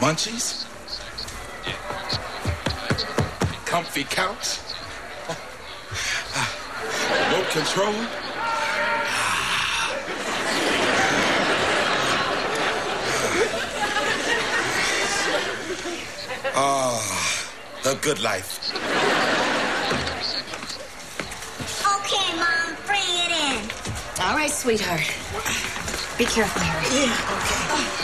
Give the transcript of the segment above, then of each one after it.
munchies, comfy couch, remote control. The good life. Okay, Mom, bring it in. All right, sweetheart. Be careful, Harry. Yeah, okay.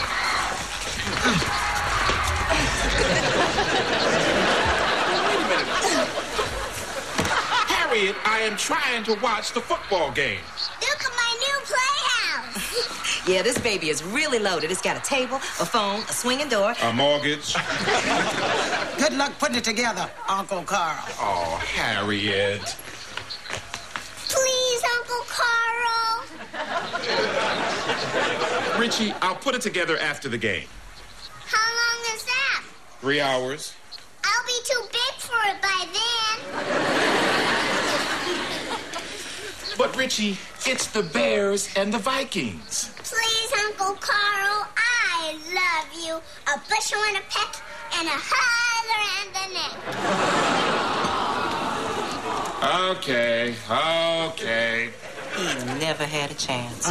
Harriet, I am trying to watch the football game. Look at my new playhouse. Yeah, this baby is really loaded. It's got a table, a phone, a swinging door. A mortgage. Good luck putting it together, Uncle Carl. Oh, Harriet. Please, Uncle Carl. Richie, I'll put it together after the game. How long is that? 3 hours. I'll be too big for it by then. But Richie, it's the Bears and the Vikings. Please, Uncle Carl, I love you. A bushel and a peck and a holler and the neck. Okay. He never had a chance.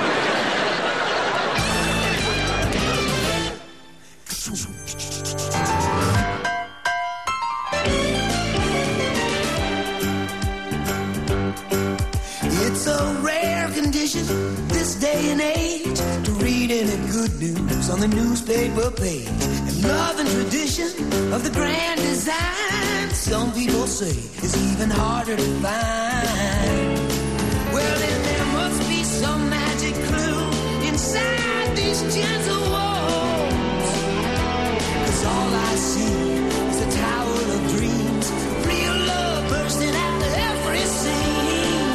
It's a rare condition this day and age to read any good news on the newspaper page. And love and tradition of the grand design, some people say, is even harder to find. Well, then there must be some magic clue inside these gentle walls. 'Cause all I see is a tower of dreams, real love bursting out of every scene.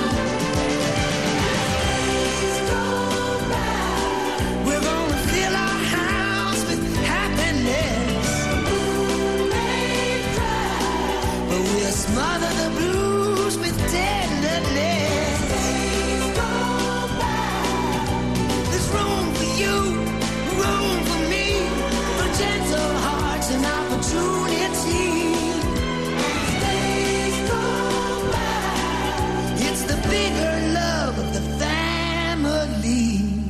We're gonna fill our house with happiness, but we'll smother the blues with tenderness. There's room for you, room for me, for gentle hearts and opportunity. It's the bigger love of the family.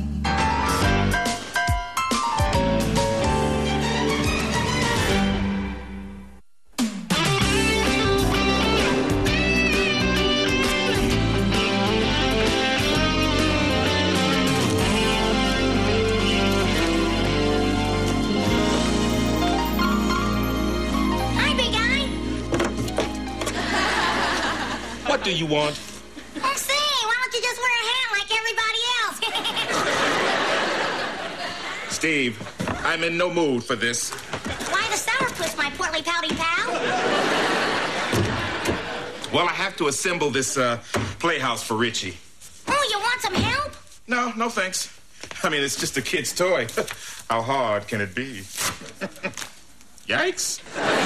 Hi, big guy. What do you want? Let's see. Why don't you just wear a hat like everybody else? Steve, I'm in no mood for this. Why the sourpuss, my portly pouty pal? Well, I have to assemble this playhouse for Richie. Oh, you want some help? No thanks. I mean, it's just a kid's toy. How hard can it be? Yikes.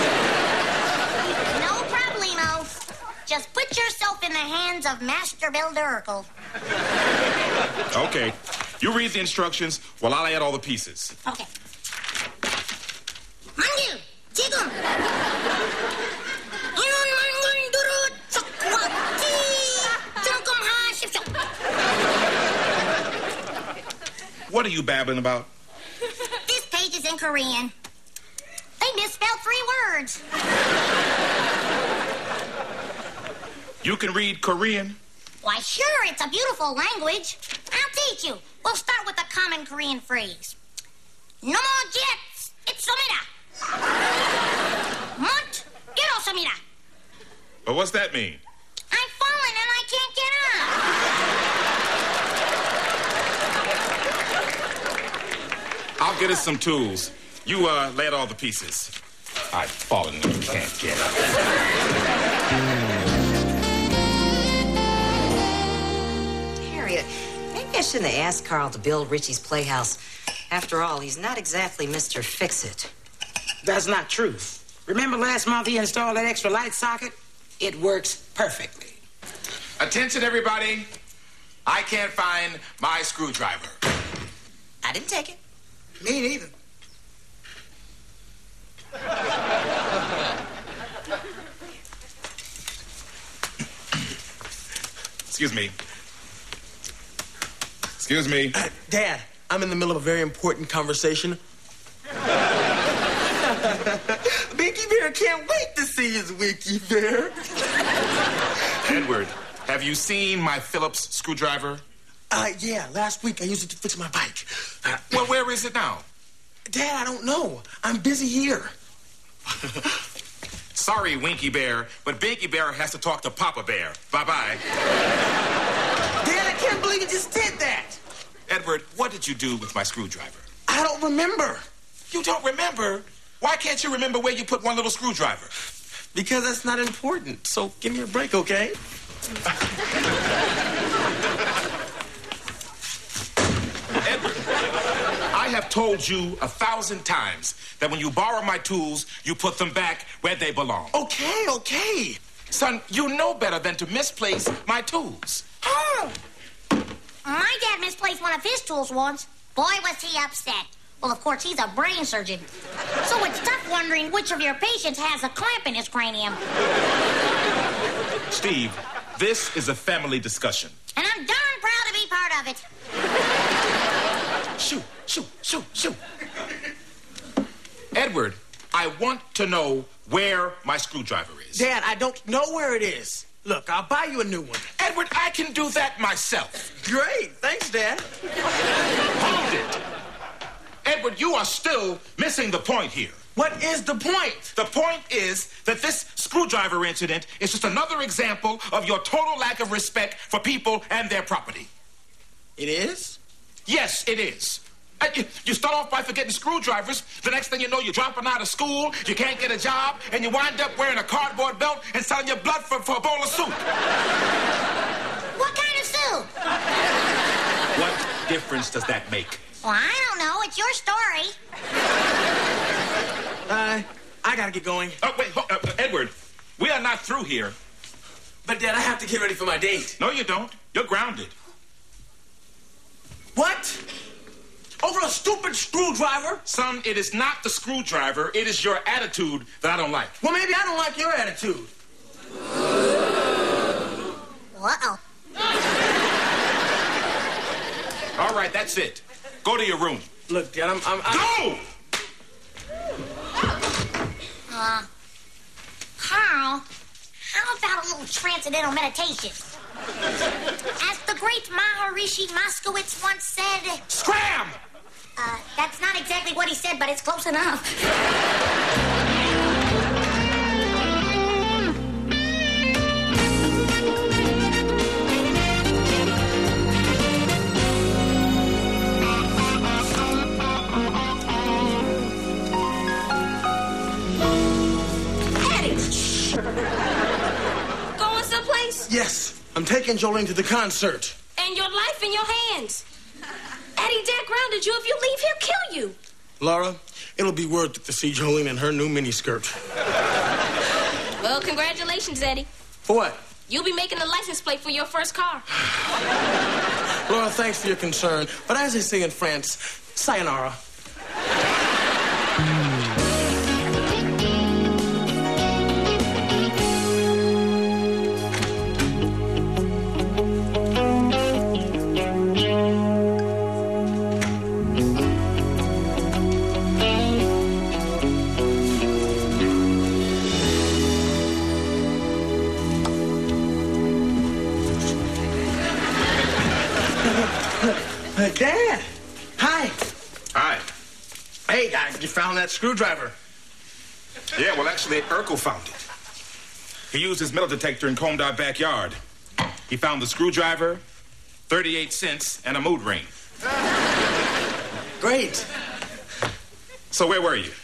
No problemo. Just put yourself in the hands of Master Builder Urkel. Okay. You read the instructions while I'll add all the pieces. Okay. Manggil, Jigum. Inun manggul durut sakwati. Jangkum hasif. What are you babbling about? This page is in Korean. They misspelled 3 words. You can read Korean? Why, sure, it's a beautiful language. I'll teach you. We'll start with a common Korean phrase. No more jets. It's Somida. Mont, get Somida. But what's that mean? I'm falling and I can't get up. I'll get us some tools. You lay out all the pieces. I've fallen and can't get up. Harriet, maybe I shouldn't have asked Carl to build Richie's playhouse. After all, he's not exactly Mr. Fix-It. That's not true. Remember last month he installed that extra light socket? It works perfectly. Attention, everybody. I can't find my screwdriver. I didn't take it. Me neither. Excuse me. Excuse me. Dad, I'm in the middle of a very important conversation. Winky Bear can't wait to see his Winky Bear. Edward, have you seen my Phillips screwdriver? Yeah, last week I used it to fix my bike. Well, where is it now? Dad, I don't know. I'm busy here. Sorry, Winky Bear, but Binky Bear has to talk to Papa Bear. Bye-bye. Dad, I can't believe you just did that. Edward, what did you do with my screwdriver? I don't remember. You don't remember? Why can't you remember where you put one little screwdriver? Because that's not important. So give me a break, okay? Edward, I have told you 1,000 times that when you borrow my tools, you put them back where they belong. Okay. Son, you know better than to misplace my tools. Oh! My dad misplaced one of his tools once. Boy, was he upset. Well, of course, he's a brain surgeon. So it's tough wondering which of your patients has a clamp in his cranium. Steve, this is a family discussion. And I'm darn proud to be part of it. Shoot. Edward, I want to know where my screwdriver is. Dad, I don't know where it is. Look, I'll buy you a new one. Edward, I can do that myself. Great. Thanks, Dad. Hold it. Edward, you are still missing the point here. What is the point? The point is that this screwdriver incident is just another example of your total lack of respect for people and their property. It is? Yes, it is. You start off by forgetting screwdrivers. The next thing you know, you're dropping out of school, you can't get a job, and you wind up wearing a cardboard belt and selling your blood for a bowl of soup. What kind of soup? What difference does that make? Well, I don't know. It's your story. I gotta get going. Oh, wait, Edward, we are not through here. But, Dad, I have to get ready for my date. No, you don't. You're grounded. What? Over a stupid screwdriver? Son, it is not the screwdriver. It is your attitude that I don't like. Well, maybe I don't like your attitude. Uh-oh. All right, that's it. Go to your room. Look, Dad, I'm... Go! Carl, how about a little transcendental meditation? As the great Maharishi Moskowitz once said... Scram! That's not exactly what he said, but it's close enough. Going someplace? Yes, I'm taking Jolene to the concert. And your life in your hands. Eddie, Dad grounded you. If you leave, he'll kill you. Laura, it'll be worth it to see Jolene in her new miniskirt. Well, congratulations, Eddie. For what? You'll be making the license plate for your first car. Laura, thanks for your concern. But as they say in France, sayonara. Dad! Hi! Hi. Hey, you found that screwdriver. Yeah, well, actually, Urkel found it. He used his metal detector and combed our backyard. He found the screwdriver, 38 cents, and a mood ring. Great. So where were you?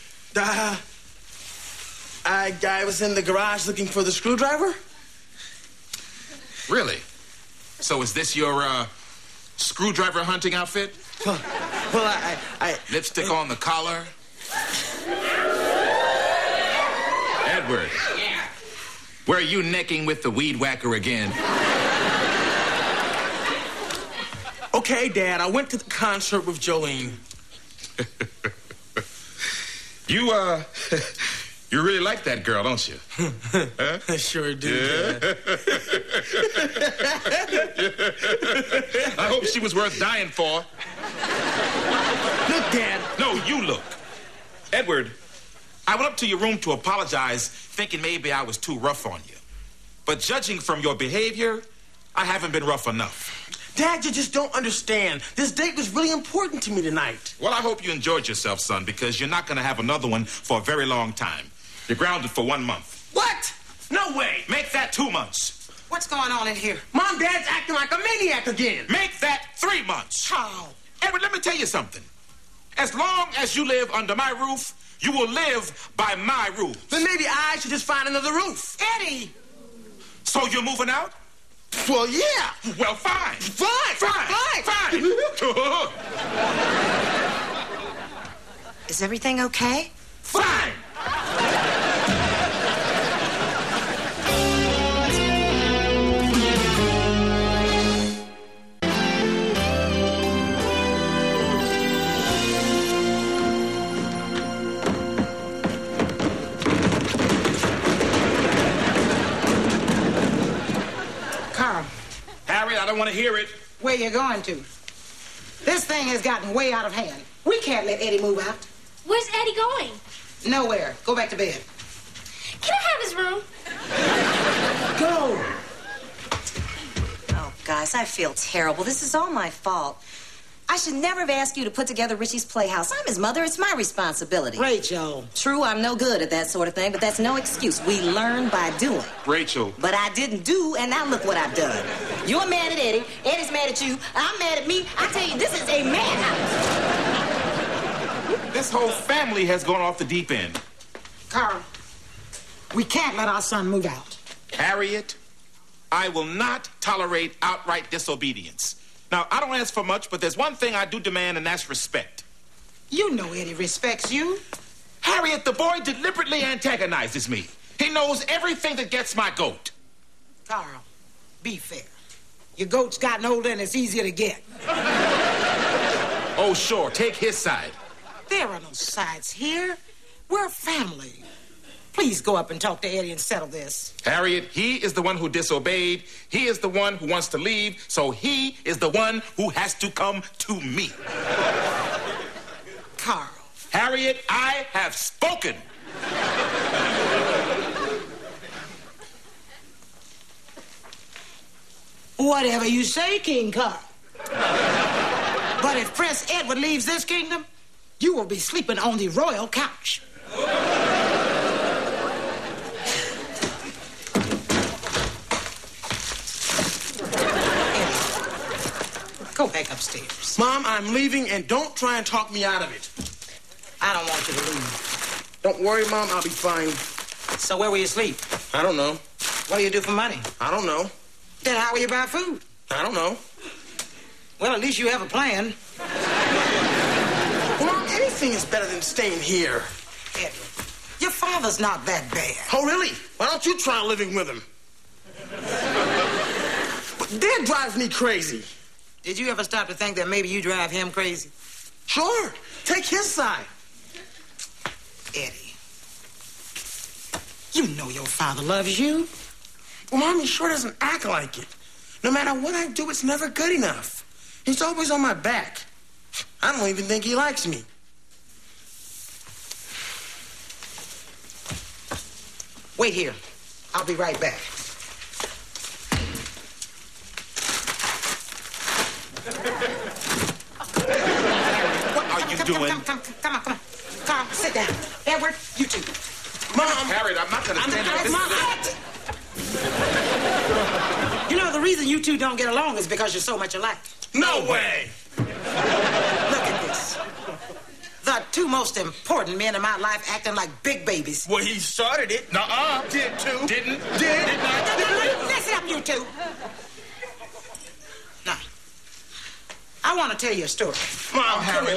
I was in the garage looking for the screwdriver. Really? So is this your, screwdriver hunting outfit? Well, I... Lipstick on the collar? Edward. Yeah. Were you necking with the weed whacker again? Okay, Dad, I went to the concert with You You really like that girl, don't you? Huh? I sure do, Yeah. Dad. I hope she was worth dying for. Look, Dad. No, you look. Edward, I went up to your room to apologize, thinking maybe I was too rough on you. But judging from your behavior, I haven't been rough enough. Dad, you just don't understand. This date was really important to me tonight. Well, I hope you enjoyed yourself, son, because you're not going to have another one for a very long time. You're grounded for 1 month. What? No way. Make that 2 months. What's going on in here? Mom, Dad's acting like a maniac again. Make that 3 months. How? Edward, let me tell you something. As long as you live under my roof, you will live by my rules. Then maybe I should just find another roof. Eddie! So you're moving out? Well, yeah. Well, fine. Fine. Is everything okay? Fine. Carl, Harry, I don't want to hear it. where you going to? This thing has gotten way out of hand. We can't let Eddie move out. Where's Eddie going? Nowhere. Go back to bed. Can I have his room? Go! Oh, guys, I feel terrible. This is all my fault. I should never have asked you to put together Richie's Playhouse. I'm his mother. It's my responsibility. Rachel. True, I'm no good at that sort of thing, but that's no excuse. We learn by doing. Rachel. But I didn't do, and now look what I've done. You're mad at Eddie. Eddie's mad at you. I'm mad at me. I tell you, this is a madhouse. This whole family has gone off the deep end. Carl, we can't let our son move out. Harriet, I will not tolerate outright disobedience. Now, I don't ask for much, but there's one thing I do demand, and that's respect. You know Eddie respects you. Harriet, the boy deliberately antagonizes me. He knows everything that gets my goat. Carl, be fair. Your goat's gotten older and it's easier to get. Oh, sure, take his side. There are no sides here. We're family. Please go up and talk to Eddie and settle this. Harriet, he is the one who disobeyed. He is the one who wants to leave, so he is the one who has to come to me. Carl. Harriet, I have spoken. Whatever you say, King Carl. But if Prince Edward leaves this kingdom, you will be sleeping on the royal couch. Go back upstairs. Mom, I'm leaving, and don't try and talk me out of it. I don't want you to leave. Don't worry, Mom, I'll be fine. So where will you sleep? I don't know. What do you do for money? I don't know. Then how will you buy food? I don't know. Well, at least you have a plan. Well, Mom, anything is better than staying here. Edward, your father's not that bad. Oh, really? Why don't you try living with him? But Dad drives me crazy. Did you ever stop to think that maybe you drive him crazy? Sure. Take his side. Eddie, you know your father loves you. Well, Mom, he sure doesn't act like it. No matter what I do, it's never good enough. He's always on my back. I don't even think he likes me. Wait here. I'll be right back. What are you doing? Come on. Carl, sit down. Edward, you too. Mom! Harriet, I'm not going to stand That's there. my You know, the reason you two don't get along is because you're so much alike. No way! Look at this. The two most important men in my life acting like big babies. Well, he started it. Nuh-uh. Did too. Didn't. Did. Listen up, you two. Now, I want to tell you a story. Mom, Harry.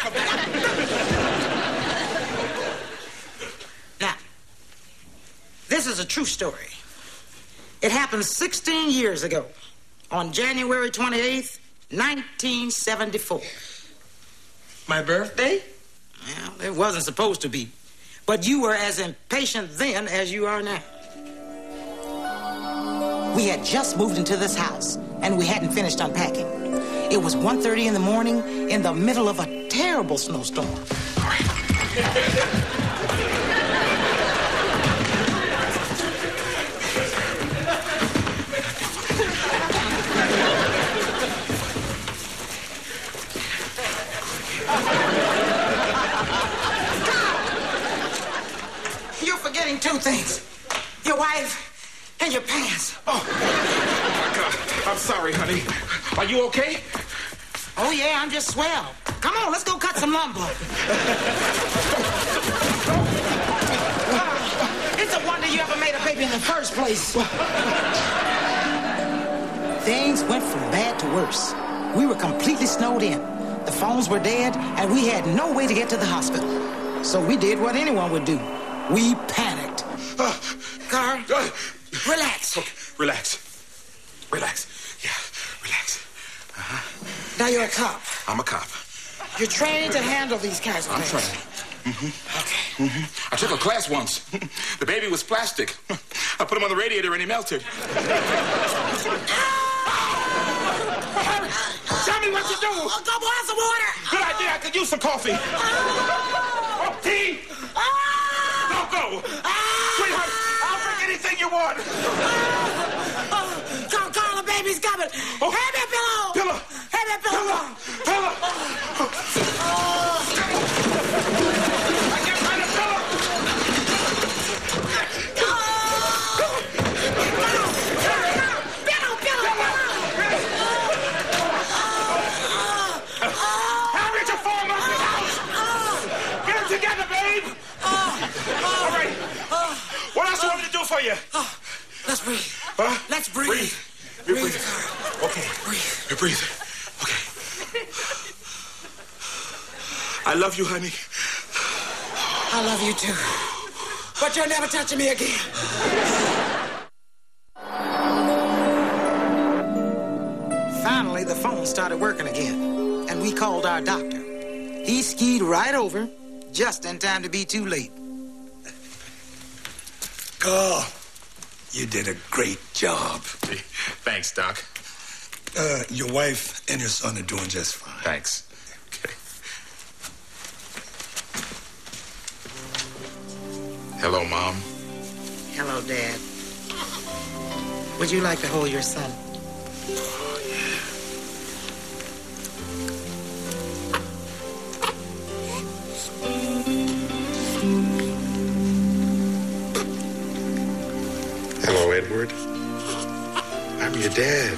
Now, this is a true story. It happened 16 years ago, on January 28th, 1974. My birthday? Well, it wasn't supposed to be. But you were as impatient then as you are now. We had just moved into this house, and we hadn't finished unpacking. It was 1:30 in the morning in the middle of a terrible snowstorm. All right. You're forgetting two things. Your wife and your pants. Oh, my God. I'm sorry, honey. Are you okay? Oh, yeah, I'm just swell. Come on, let's go cut some lumber. It's a wonder you ever made a baby in the first place. Things went from bad to worse. We were completely snowed in. The phones were dead, and we had no way to get to the hospital. So we did what anyone would do. We panicked. Carl, relax. Okay, relax. Relax. Yeah, relax. Now you're a cop. I'm a cop. You're trained to handle these kinds of I'm things. trained. Okay. I took a class once. The baby was plastic. I put him on the radiator and he melted. Tell me what to do. Go boil some water. Good idea. I could use some coffee. Oh, tea. Don't go. Sweetheart, I'll bring anything you want. Carl, the baby's coming. Oh. Hand me a pillow. Pillow. Hand me a pillow. Pillow. I can't find a pillow. Harriet, you're falling off this house. Get it together, babe. All right. What else do you want me to do for you? Let's breathe. Huh? Let's breathe. You're breathing. Okay. Breathe. You're breathing. Okay. I love you, honey. I love you too. But you're never touching me again. Finally, the phone started working again, and we called our doctor. He skied right over, just in time to be too late. Carl, you did a great job. Thanks, Doc. Your wife and your son are doing just fine. Thanks. Okay. Hello, Mom. Hello, Dad. Would you like to hold your son? Hello, Edward. I'm your dad.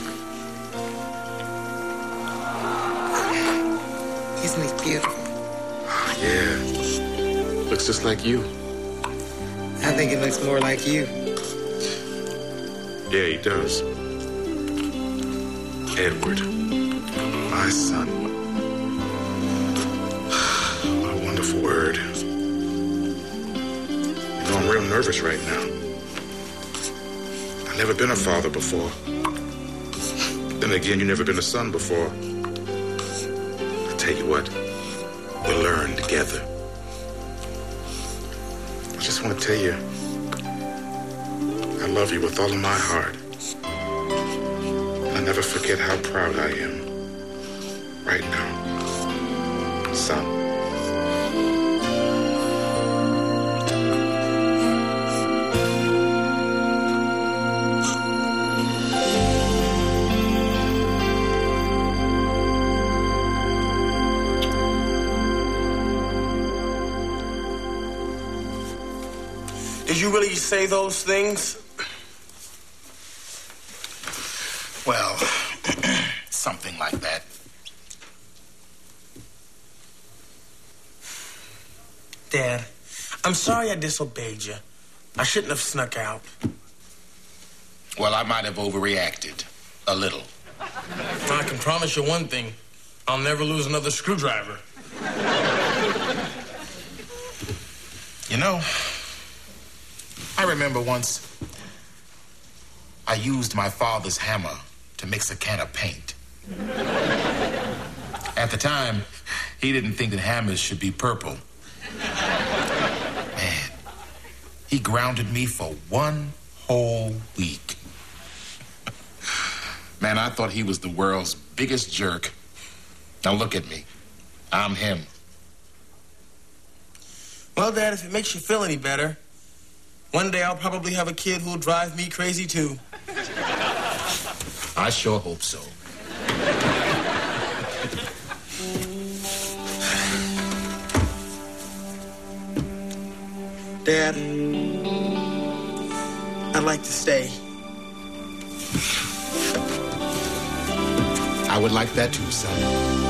Isn't he beautiful? Yeah. Looks just like you. I think it looks more like you. Yeah, he does. Edward, my son. What a wonderful word. You know, I'm real nervous right now. I've never been a father before. Then again, you've never been a son before. I tell you what, we'll learn together. I just want to tell you, I love you with all of my heart. And I never forget how proud I am right now, son. Did you really say those things? Well, something like that. Dad, I'm sorry I disobeyed you. I shouldn't have snuck out. Well, I might have overreacted a little. I can promise you one thing. I'll never lose another screwdriver. You know, I remember once I used my father's hammer to mix a can of paint. At the time, he didn't think that hammers should be purple. Man, He grounded me for 1 whole week. Man, I thought he was the world's biggest jerk. Now look at me. I'm him. Well, Dad, if it makes you feel any better, one day I'll probably have a kid who'll drive me crazy, too. I sure hope so. Dad, I'd like to stay. I would like that too, son.